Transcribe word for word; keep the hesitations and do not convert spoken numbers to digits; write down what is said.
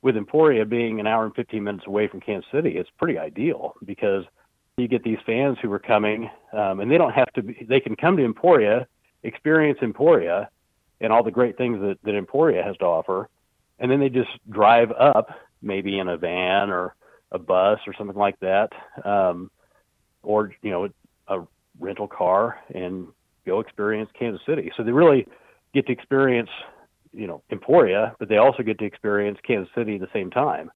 with Emporia being an hour and fifteen minutes away from Kansas City, it's pretty ideal because you get these fans who are coming, um, and they don't have to be, they can come to Emporia, experience Emporia and all the great things that, that Emporia has to offer. And then they just drive up, maybe in a van or a bus or something like that. Um, or, you know, a rental car, and go experience Kansas City. So they really get to experience, you know, Emporia, but they also get to experience Kansas City at the same time.